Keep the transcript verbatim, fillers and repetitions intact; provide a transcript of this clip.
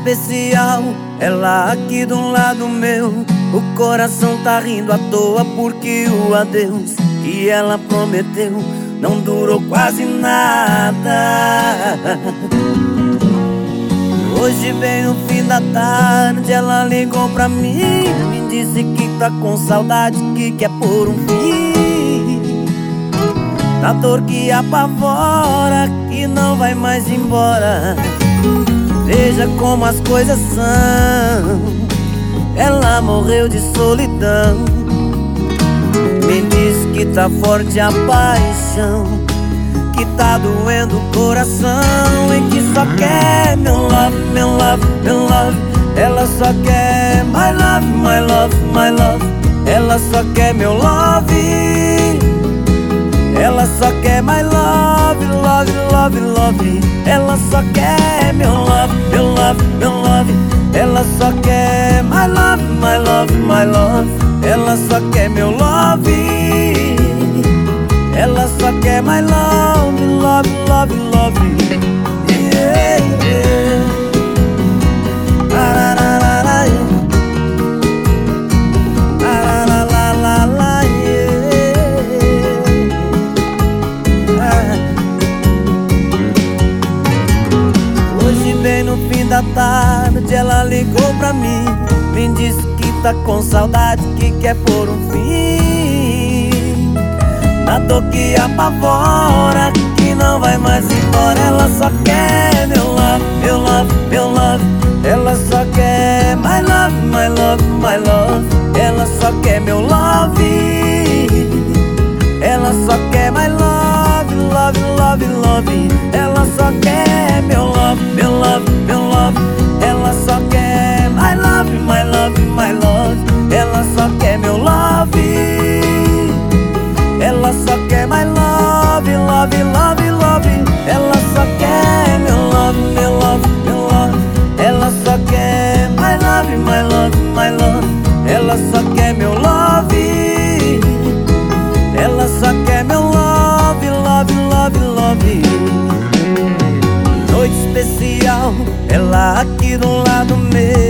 especial, ela aqui do lado meu. O coração tá rindo à toa porque o adeus que ela prometeu não durou quase nada. Hoje bem no fim da tarde ela ligou pra mim, me disse que tá com saudade, que quer pôr um fim na dor que apavora, que não vai mais embora. Veja como as coisas são, ela morreu de solidão. Me diz que tá forte a paixão, que tá doendo o coração e que só quer meu love, meu love, meu love. Ela só quer my love, my love, my love. Ela só quer meu love. Ela só quer my love, love, love, love. Ela só quer meu love, meu love, meu love. Ela só quer my love, my love, my love. Ela só quer meu love. Ela só quer my love, love, love, love. Yeah, yeah. Ah, la, la, la, yeah. Ah, la, la, la, la, yeah. Ah. Hoje bem no fim da tarde ela ligou pra mim, me disse que tá com saudade, que quer pôr um fim na dor que apavora, que não vai mais embora. Ela só quer meu love, meu love, meu love. Ela só quer my love, my love, my love. Ela só quer meu love. Ela só quer my love, love, love, love. Ela só quer meu love, meu love, meu love. Ela só quer my love, my love, my love. Ela só quer meu love. Ela só quer my love, love, love, love. Ela só quer meu love, meu love, meu love. Ela só quer my love, my love, my love. Ela só quer meu love. Ela só quer meu love, love, love, love. Noite especial, ela aqui do lado meu.